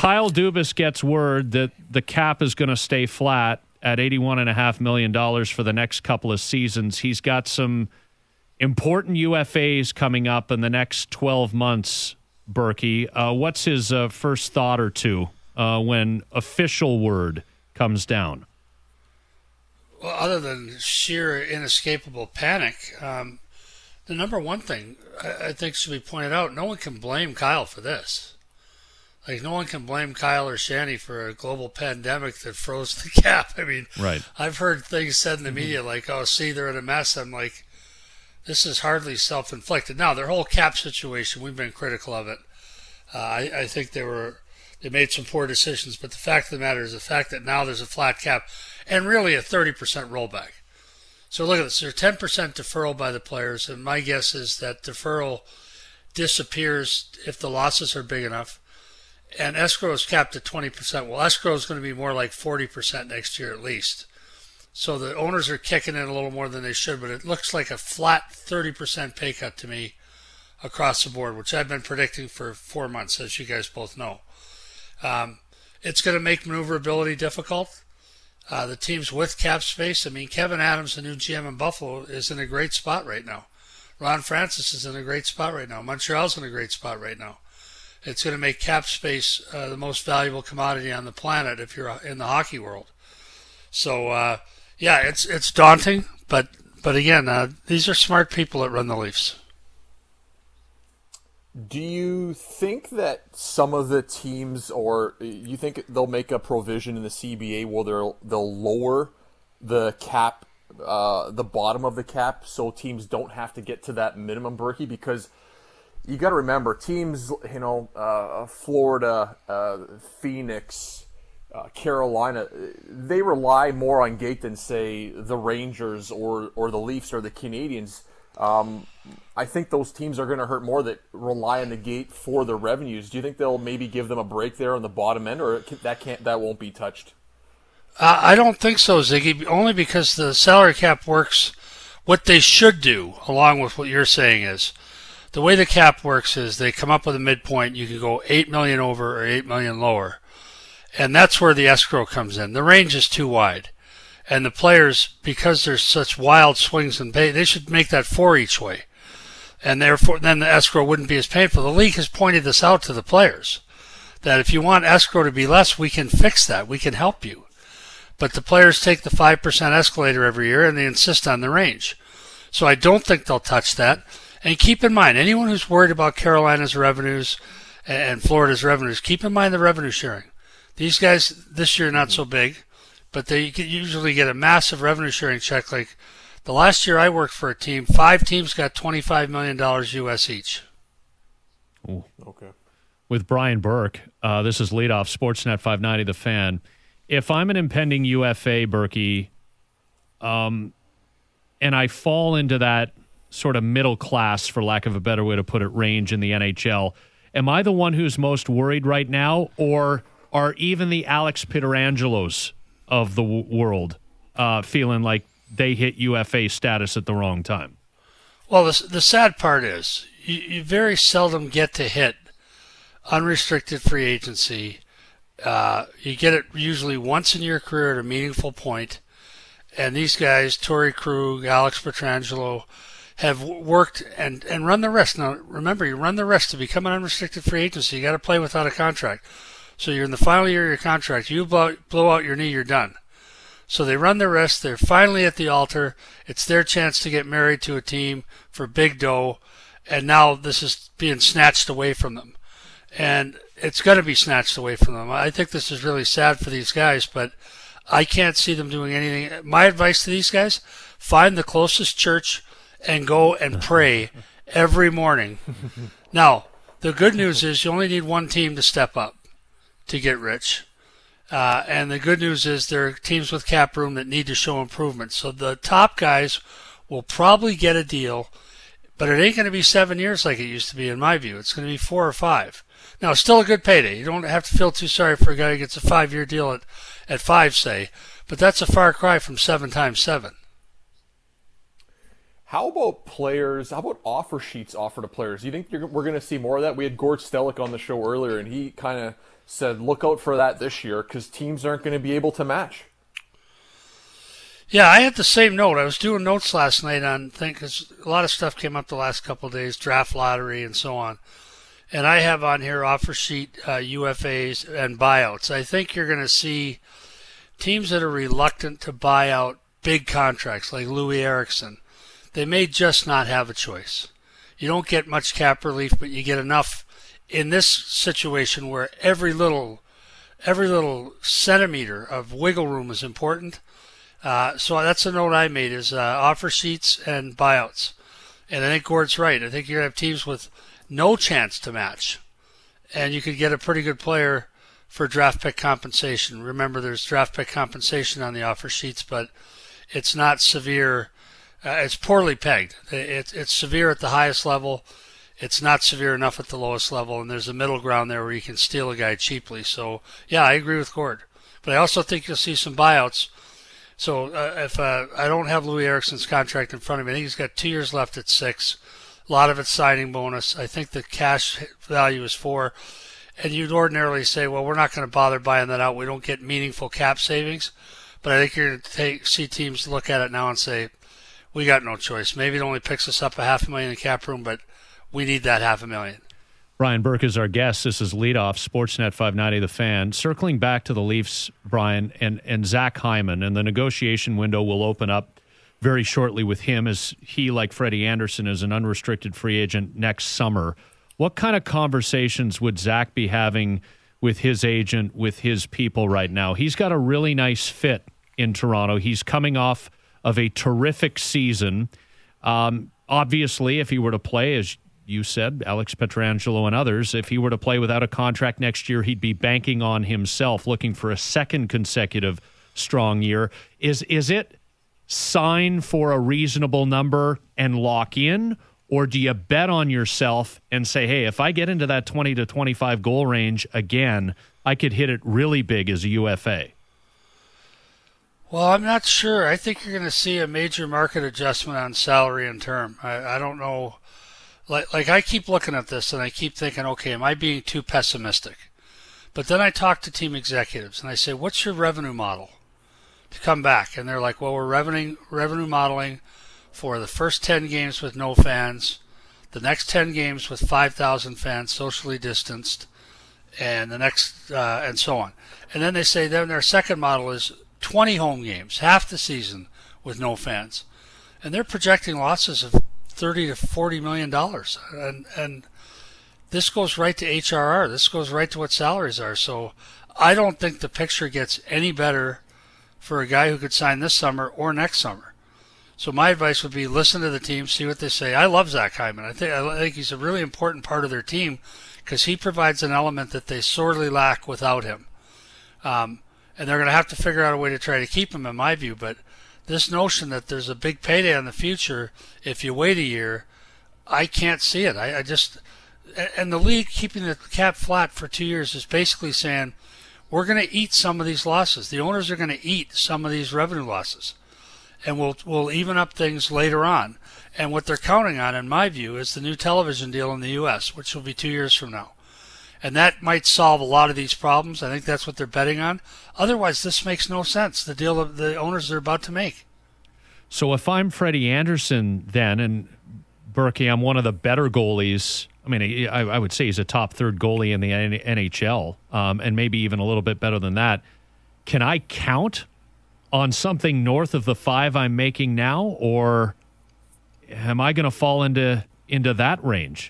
Kyle Dubas gets word that the cap is going to stay flat at $81.5 million for the next couple of seasons. He's got some important UFAs coming up in the next 12 months, Berkey. What's his first thought or two when official word comes down? Well, other than sheer inescapable panic, the number one thing I think should be pointed out, no one can blame Kyle for this. Like, no one can blame Kyle or Shanny for a global pandemic that froze the cap. I mean, right. I've heard things said in the media like, oh, see, they're in a mess. I'm like, this is hardly self-inflicted. Now, their whole cap situation, we've been critical of it. I think they made some poor decisions, but the fact of the matter is the fact that now there's a flat cap and really a 30% rollback. So look at this. There's 10% deferral by the players, and my guess is that deferral disappears if the losses are big enough. And escrow is capped at 20%. Well, escrow is going to be more like 40% next year at least. So the owners are kicking in a little more than they should, but it looks like a flat 30% pay cut to me across the board, which I've been predicting for 4 months, as you guys both know. It's going to make maneuverability difficult. The teams with cap space, I mean, Kevin Adams, the new GM in Buffalo, is in a great spot right now. Ron Francis is in a great spot right now. Montreal's in a great spot right now. It's going to make cap space the most valuable commodity on the planet if you're in the hockey world. So, yeah, it's daunting, but again, these are smart people that run the Leafs. Do you think that some of the teams, or you think they'll make a provision in the CBA where they'll lower the cap, the bottom of the cap, so teams don't have to get to that minimum, Berkey? Because you got to remember, teams, Florida, Phoenix, Carolina, they rely more on gate than, say, the Rangers or the Leafs or the Canadians. I think those teams are going to hurt more that rely on the gate for the revenues. Do you think they'll maybe give them a break there on the bottom end, or that won't be touched? I don't think so, Ziggy, only because the salary cap works. What they should do, along with what you're saying, is the way the cap works is they come up with a midpoint. You can go $8 million over or $8 million lower, and that's where the escrow comes in. The range is too wide. And the players, because there's such wild swings in pay, they should make that 4 each way. And therefore, then the escrow wouldn't be as painful. The league has pointed this out to the players, that if you want escrow to be less, we can fix that. We can help you. But the players take the 5% escalator every year, and they insist on the range. So I don't think they'll touch that. And keep in mind, anyone who's worried about Carolina's revenues and Florida's revenues, keep in mind the revenue sharing. These guys, this year, not so big. But they usually get a massive revenue sharing check. Like the last year I worked for a team, 5 teams got $25 million US each. Ooh. Okay. With Brian Burke, this is Leadoff, Sportsnet 590, The Fan. If I'm an impending UFA, Berkey, and I fall into that sort of middle class, for lack of a better way to put it, range in the NHL, am I the one who's most worried right now, or are even the Alex Pietrangelos of the world feeling like they hit UFA status at the wrong time? Well, the sad part is you very seldom get to hit unrestricted free agency. You get it usually once in your career at a meaningful point. And these guys, Torrey Krug, Alex Pietrangelo, have worked and run the risk. Now, remember, you run the risk to become an unrestricted free agency. You got to play without a contract. So you're in the final year of your contract. You blow out your knee, you're done. So they run the risk. They're finally at the altar. It's their chance to get married to a team for big dough. And now this is being snatched away from them. And it's going to be snatched away from them. I think this is really sad for these guys, but I can't see them doing anything. My advice to these guys, find the closest church and go and pray every morning. Now, the good news is you only need one team to step up to get rich. And the good news is there are teams with cap room that need to show improvement. So the top guys will probably get a deal, but it ain't going to be 7 years like it used to be in my view. It's going to be 4 or 5. Now, it's still a good payday. You don't have to feel too sorry for a guy who gets a 5-year deal at 5, say, but that's a far cry from 7 times 7. How about players? How about offer sheets offered to players? Do you think we're going to see more of that? We had Gord Stellick on the show earlier, and he kind of said, look out for that this year because teams aren't going to be able to match. Yeah, I had the same note. I was doing notes last night on because a lot of stuff came up the last couple of days, draft lottery and so on. And I have on here offer sheet, UFAs, and buyouts. I think you're going to see teams that are reluctant to buy out big contracts like Louis Eriksson. They may just not have a choice. You don't get much cap relief, but you get enough in this situation where every little centimeter of wiggle room is important. So that's a note I made is offer sheets and buyouts. And I think Gord's right. I think you're going to have teams with no chance to match. And you could get a pretty good player for draft pick compensation. Remember, there's draft pick compensation on the offer sheets, but it's not severe. It's poorly pegged. It's severe at the highest level. It's not severe enough at the lowest level. And there's a middle ground there where you can steal a guy cheaply. So, yeah, I agree with Gord. But I also think you'll see some buyouts. So if I don't have Louis Eriksson's contract in front of me, I think he's got 2 years left at 6. A lot of it's signing bonus. I think the cash value is 4. And you'd ordinarily say, well, we're not going to bother buying that out. We don't get meaningful cap savings. But I think you're going to see teams look at it now and say, we got no choice. Maybe it only picks us up $500,000 in cap room, but we need that $500,000. Brian Burke is our guest. This is Leadoff, Sportsnet 590 The Fan. Circling back to the Leafs, Brian, and Zach Hyman, and the negotiation window will open up very shortly with him as he, like Freddie Anderson, is an unrestricted free agent next summer. What kind of conversations would Zach be having with his agent, with his people right now? He's got a really nice fit in Toronto. He's coming off of a terrific season. Obviously, if he were to play, as you said, Alex Pietrangelo and others, if he were to play without a contract next year, he'd be banking on himself, looking for a second consecutive strong year. Is it sign for a reasonable number and lock in, or do you bet on yourself and say, hey, if I get into that 20 to 25 goal range again, I could hit it really big as a UFA? Well, I'm not sure. I think you're going to see a major market adjustment on salary and term. I don't know. Like I keep looking at this and I keep thinking, okay, am I being too pessimistic? But then I talk to team executives and I say, what's your revenue model to come back? And they're like, well, we're revenue modeling for the first 10 games with no fans, the next 10 games with 5,000 fans socially distanced, and the next, and so on. And then they say then their second model is 20 home games, half the season with no fans. And they're projecting losses of $30 to $40 million. And this goes right to HRR. This goes right to what salaries are. So I don't think the picture gets any better for a guy who could sign this summer or next summer. So my advice would be listen to the team, see what they say. I love Zach Hyman. I think he's a really important part of their team because he provides an element that they sorely lack without him. And they're going to have to figure out a way to try to keep him, in my view. But this notion that there's a big payday in the future if you wait a year, I can't see it. I just and the league keeping the cap flat for 2 years is basically saying we're going to eat some of these losses. The owners are going to eat some of these revenue losses, and we'll even up things later on. And what they're counting on, in my view, is the new television deal in the U.S., which will be 2 years from now. And that might solve a lot of these problems. I think that's what they're betting on. Otherwise, this makes no sense, the deal that the owners are about to make. So if I'm Freddie Anderson then, and Berkey, I'm one of the better goalies. I mean, I would say he's a top third goalie in the NHL, and maybe even a little bit better than that. Can I count on something north of the 5 I'm making now, or am I going to fall into that range?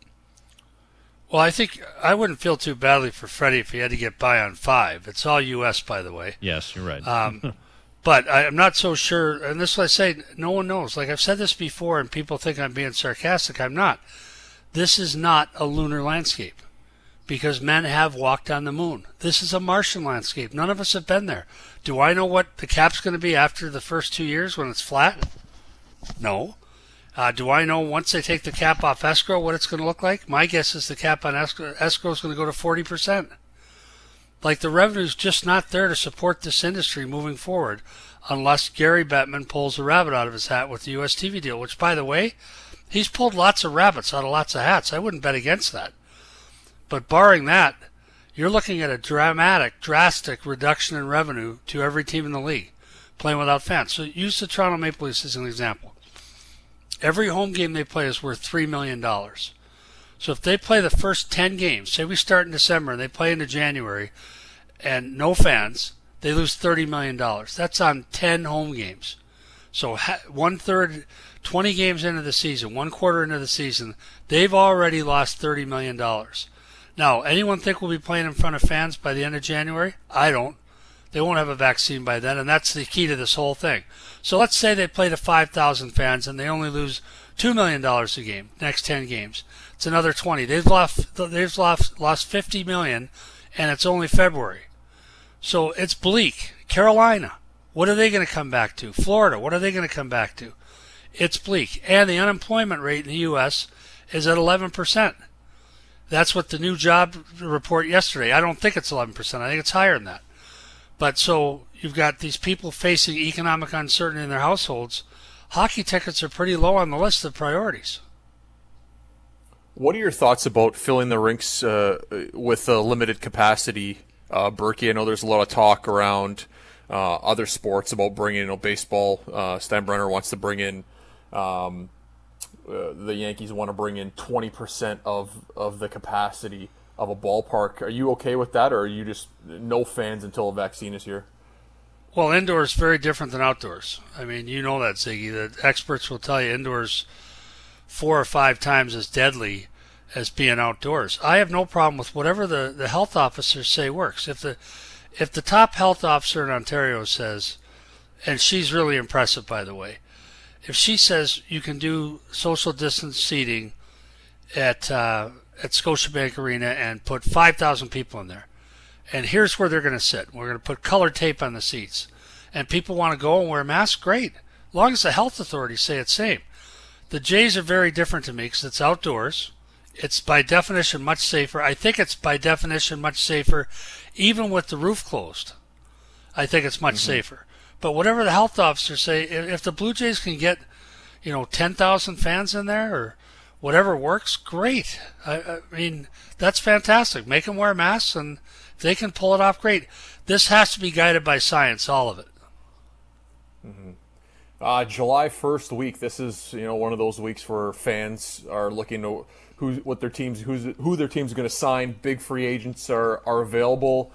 Well, I think I wouldn't feel too badly for Freddie if he had to get by on 5. It's all U.S., by the way. Yes, you're right. But I'm not so sure, and this is what I say, no one knows. Like I've said this before, and people think I'm being sarcastic. I'm not. This is not a lunar landscape because men have walked on the moon. This is a Martian landscape. None of us have been there. Do I know what the cap's going to be after the first 2 years when it's flat? No. Do I know once they take the cap off escrow what it's going to look like? My guess is the cap on escrow is going to go to 40%. Like the revenue's just not there to support this industry moving forward unless Gary Bettman pulls a rabbit out of his hat with the U.S. TV deal, which, by the way, he's pulled lots of rabbits out of lots of hats. I wouldn't bet against that. But barring that, you're looking at a drastic reduction in revenue to every team in the league playing without fans. So use the Toronto Maple Leafs as an example. Every home game they play is worth $3 million. So if they play the first 10 games, say we start in December and they play into January and no fans, they lose $30 million. That's on 10 home games. So 1/3, 20 games into the season, 1/4 into the season, they've already lost $30 million. Now, anyone think we'll be playing in front of fans by the end of January? I don't. They won't have a vaccine by then, and that's the key to this whole thing. So let's say they play to 5,000 fans and they only lose $2 million a game, next 10 games. It's another 20. They've lost $50 million, and it's only February. So it's bleak. Carolina, what are they going to come back to? Florida, what are they going to come back to? It's bleak. And the unemployment rate in the U.S. is at 11%. That's what the new job report yesterday. I don't think it's 11%. I think it's higher than that. But so you've got these people facing economic uncertainty in their households. Hockey tickets are pretty low on the list of priorities. What are your thoughts about filling the rinks with a limited capacity, Berkey? I know there's a lot of talk around other sports about bringing in baseball. Steinbrenner wants to bring in the Yankees want to bring in 20% of the capacity of a ballpark. Are you okay with that, or are you just no fans until a vaccine is here? Well, indoors is very different than outdoors. I mean, you know that, Ziggy. The experts will tell you indoors 4 or 5 times as deadly as being outdoors. I have no problem with whatever the health officers say works. If the top health officer in Ontario says, and she's really impressive, by the way, if she says you can do social distance seating at Scotiabank Arena and put 5,000 people in there, and here's where they're going to sit. We're going to put colored tape on the seats, and people want to go and wear masks, great. As long as the health authorities say it's safe. The Jays are very different to me because it's outdoors. It's by definition much safer. I think it's by definition much safer even with the roof closed. I think it's much safer. But whatever the health officers say, if the Blue Jays can get, 10,000 fans in there or whatever works, great. I mean, that's fantastic. Make them wear masks, and if they can pull it off, great. This has to be guided by science, all of it. July 1st week. This is one of those weeks where fans are looking to who their team's going to sign. Big free agents are available.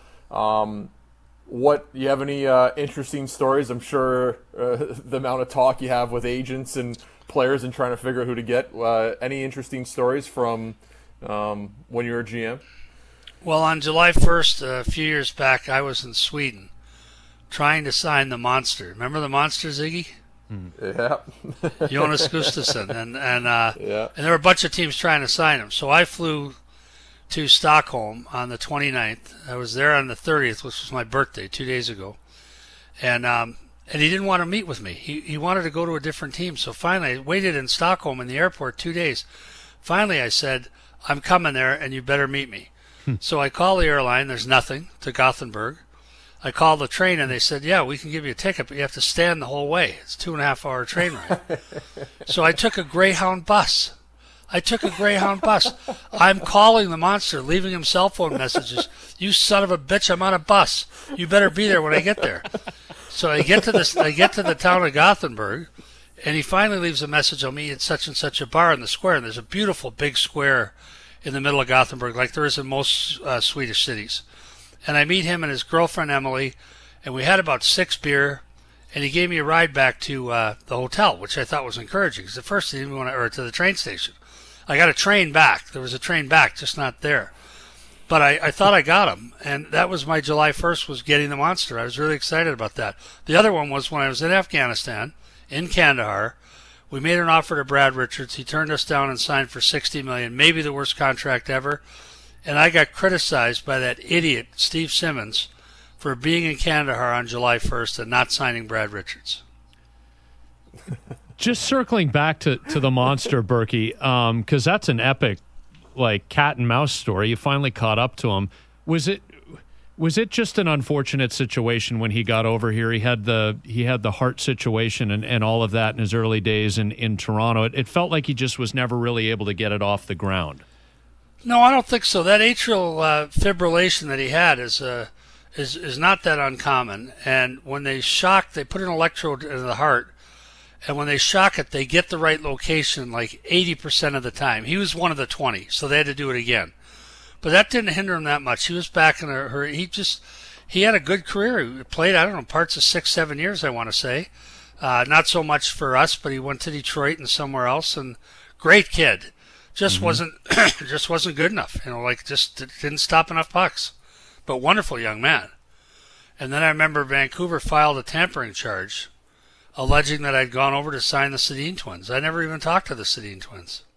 You have any interesting stories? I'm sure the amount of talk you have with agents and players and trying to figure out who to get. Any interesting stories from when you were a GM? Well, on July 1st, a few years back, I was in Sweden trying to sign the Monster. Remember the Monster, Ziggy? Yeah. Jonas Gustafsson. And there were a bunch of teams trying to sign him. So I flew to Stockholm on the 29th. I was there on the 30th, which was my birthday, 2 days ago. And he didn't want to meet with me. He wanted to go to a different team. So finally, I waited in Stockholm in the airport 2 days. Finally, I said, I'm coming there, and you better meet me. So I called the airline. There's nothing, to Gothenburg. I called the train, and they said, yeah, we can give you a ticket, but you have to stand the whole way. It's a 2.5-hour train ride. So I took a Greyhound bus. I'm calling the Monster, leaving him cell phone messages. You son of a bitch, I'm on a bus. You better be there when I get there. So I get to the town of Gothenburg, and he finally leaves a message. I'll meet you at such and such a bar in the square. And there's a beautiful big square in the middle of Gothenburg, like there is in most Swedish cities. And I meet him and his girlfriend Emily, and we had about 6 beer. And he gave me a ride back to the hotel, which I thought was encouraging. Because at first he didn't want to the train station. I got a train back. There was a train back, just not there. But I thought I got him. And that was my July 1st, was getting the Monster. I was really excited about that. The other one was when I was in Afghanistan, in Kandahar. We made an offer to Brad Richards. He turned us down and signed for $60 million, maybe the worst contract ever. And I got criticized by that idiot, Steve Simmons, for being in Kandahar on July 1st and not signing Brad Richards. Just circling back to the Monster, Berkey, because that's an epic, cat and mouse story. You finally caught up to him. Was it just an unfortunate situation when he got over here? He had the heart situation and all of that in his early days in Toronto. It felt like he just was never really able to get it off the ground. No, I don't think so. That atrial fibrillation that he had is not that uncommon. And when they shock, they put an electrode in the heart, and when they shock it, they get the right location like 80% of the time. He was one of the 20, so they had to do it again. But that didn't hinder him that much. He was back in a hurry. He had a good career. He played, I don't know, parts of 6-7 years, I want to say. Not so much for us, but he went to Detroit and somewhere else. And great kid. Just wasn't good enough. Just didn't stop enough pucks. But wonderful young man. And then I remember Vancouver filed a tampering charge, alleging that I'd gone over to sign the Sedin twins. I never even talked to the Sedin twins.